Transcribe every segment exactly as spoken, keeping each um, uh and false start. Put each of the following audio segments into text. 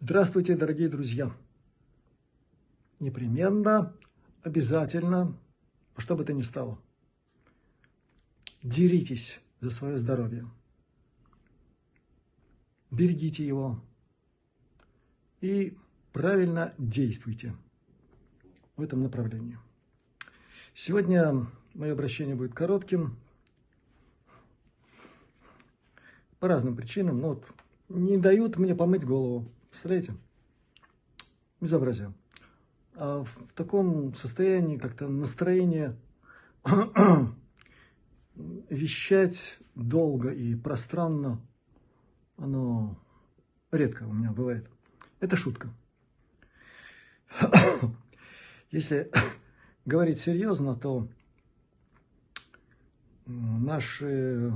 Здравствуйте, дорогие друзья! Непременно, обязательно, во что бы то ни стало, деритесь за свое здоровье, берегите его и правильно действуйте в этом направлении. Сегодня мое обращение будет коротким, по разным причинам, но вот не дают мне помыть голову. Представляете? Безобразие. А в таком состоянии, как-то настроение вещать долго и пространно, оно редко у меня бывает. Это шутка. Если говорить серьезно, то наши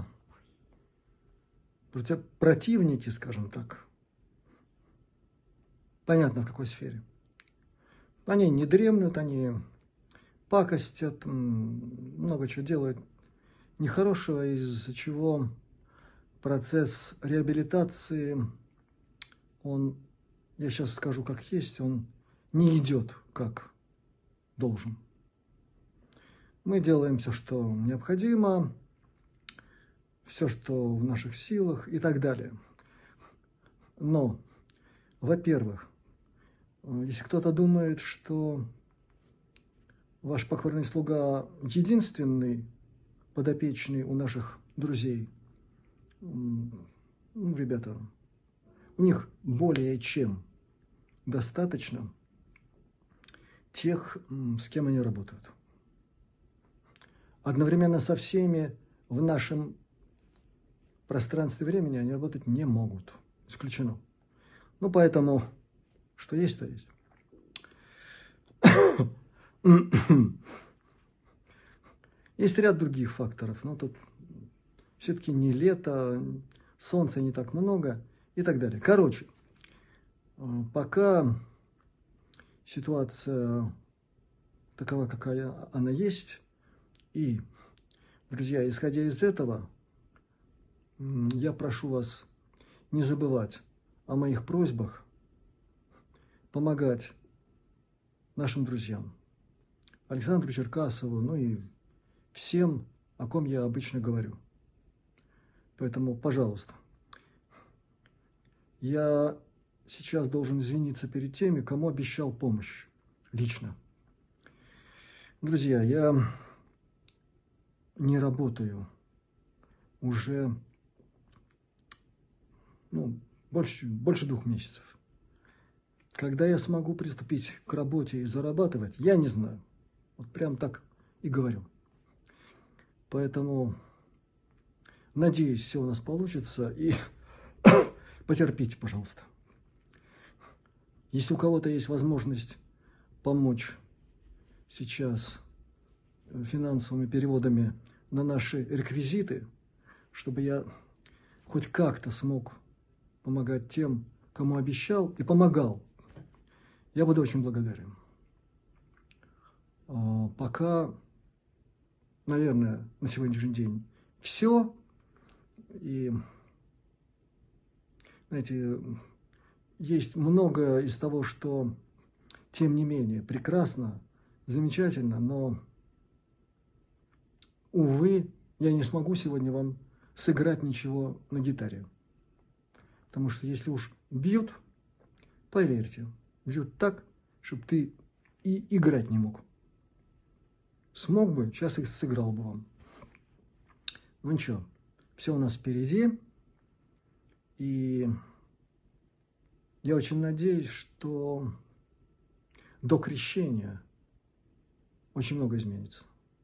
противники, скажем так, понятно в какой сфере, они не дремлют, они пакостят, много чего делают нехорошего, из-за чего процесс реабилитации, он, я сейчас скажу как есть, он не идет как должен. Мы делаем все, что необходимо, все, что в наших силах и так далее. Но, во-первых, если кто-то думает, что ваш покорный слуга единственный подопечный у наших друзей, ну, ребята, у них более чем достаточно тех, с кем они работают. Одновременно со всеми в нашем пространстве времени они работать не могут. Исключено. Ну, поэтому, что есть, то есть. Есть ряд других факторов, но тут все-таки не лето, солнца не так много и так далее. Короче, пока ситуация такова, какая она есть, и, друзья, исходя из этого, я прошу вас не забывать о моих просьбах, помогать нашим друзьям, Александру Черкасову, ну и всем, о ком я обычно говорю. Поэтому, пожалуйста, я сейчас должен извиниться перед теми, кому обещал помощь лично. Друзья, я не работаю уже ну, больше, больше двух месяцев. Когда я смогу приступить к работе и зарабатывать, я не знаю. Вот прям так и говорю. Поэтому надеюсь, все у нас получится. И потерпите, пожалуйста. Если у кого-то есть возможность помочь сейчас финансовыми переводами на наши реквизиты, чтобы я хоть как-то смог помогать тем, кому обещал и помогал, я буду очень благодарен. Пока, наверное, на сегодняшний день все. И, знаете, есть много из того, что, тем не менее, прекрасно, замечательно, но, увы, я не смогу сегодня вам сыграть ничего на гитаре. Потому что если уж бьют, поверьте, бьют так, чтобы ты и играть не мог. Смог бы, сейчас их сыграл бы вам. Ну ничего, все у нас впереди. И я очень надеюсь, что до крещения очень много изменится.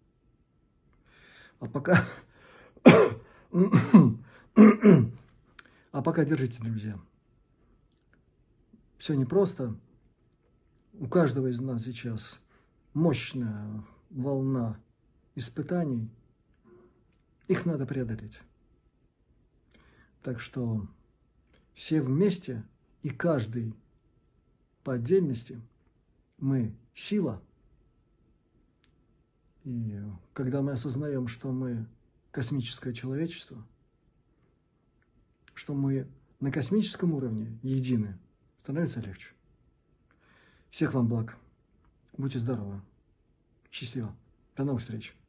А пока... А пока держите, друзья. Все непросто. У каждого из нас сейчас мощная волна испытаний. Их надо преодолеть. Так что все вместе и каждый по отдельности мы сила. И когда мы осознаем, что мы космическое человечество, что мы на космическом уровне едины с становится легче. Всех вам благ. Будьте здоровы. Счастливо. До новых встреч.